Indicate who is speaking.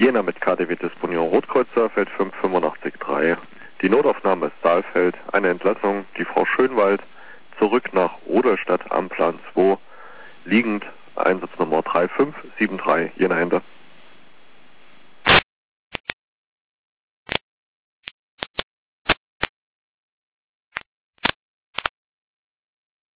Speaker 1: Jena mit KTW Disponition Rotkreuz Saalfeld 585-3. Die Notaufnahme ist Saalfeld, eine Entlassung, die Frau Schönwald, zurück nach Rudolstadt am Plan 2, liegend, Einsatznummer 3573, Jena Ende.